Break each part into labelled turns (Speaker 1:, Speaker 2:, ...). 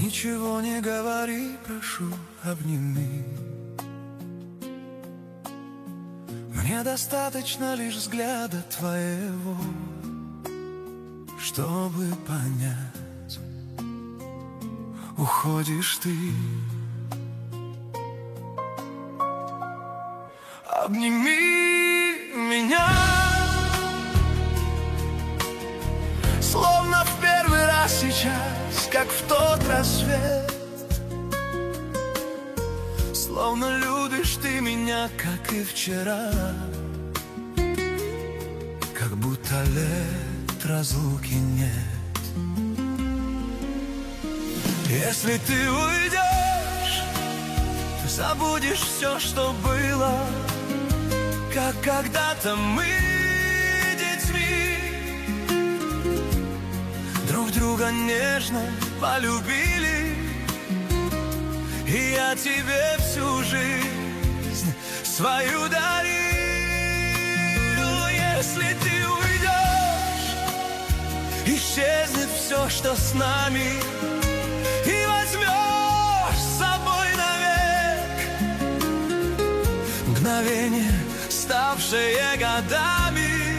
Speaker 1: Ничего не говори, прошу, обними. Мне достаточно лишь взгляда твоего, чтобы понять, уходишь ты. Обними меня, словно в первый раз сейчас, как в тот рассвет. Словно любишь ты меня, как и вчера, как будто лет разлуки нет. Если ты уйдешь, забудешь все, что было, как когда-то мы детьми друг друга нежно полюбили. И я тебе всю жизнь свою дарил. Если ты уйдешь, исчезнет все, что с нами, и возьмешь с собой навек мгновение, ставшее годами.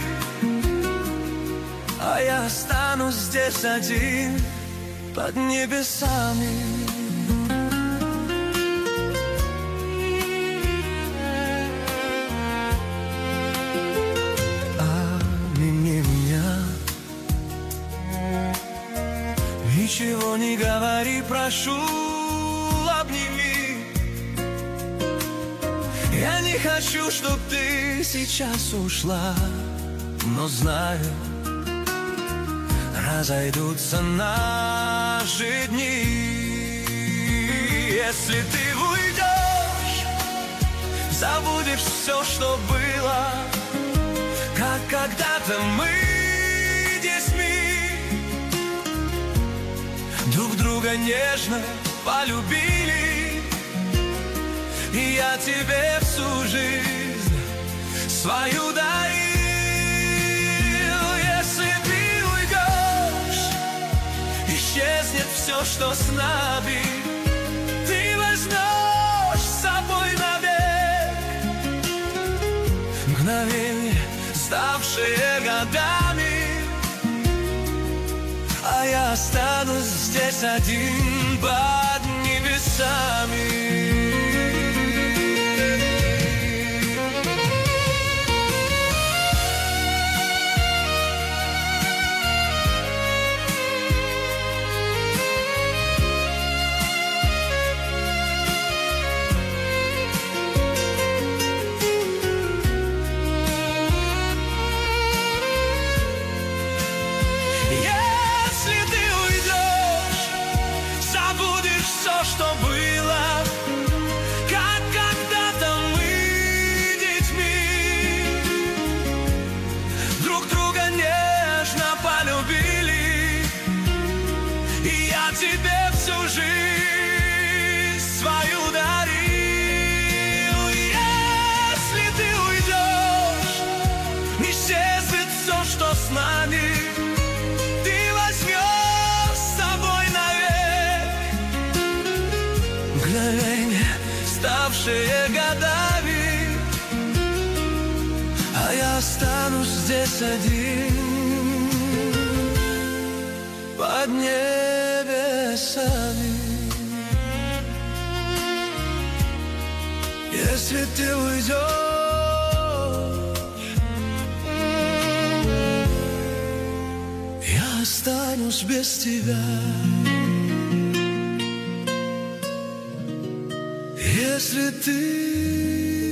Speaker 1: А я останусь здесь один под небесами. Ничего не говори, прошу, обними. Я не хочу, чтоб ты сейчас ушла, но знаю, разойдутся наши дни. Если ты уйдешь, забудешь все, что было, как когда-то мы детьми друг друга нежно полюбили. И я тебе всю жизнь свою дарил. Если ты уйдешь, исчезнет все, что с нами, ты возьмешь с собой навек мгновение, ставшие годами. А я останусь здесь один под небесами. Что было, как когда-то мы детьми друг друга нежно полюбили. И я тебе всю жизнь свою дарил. Если ты уйдешь, исчезнет все, что с нами, ты возьмешь с собой мгновение, ставшие годами. А я останусь здесь один под небесами. Если ты уйдешь, я останусь без тебя. Если ты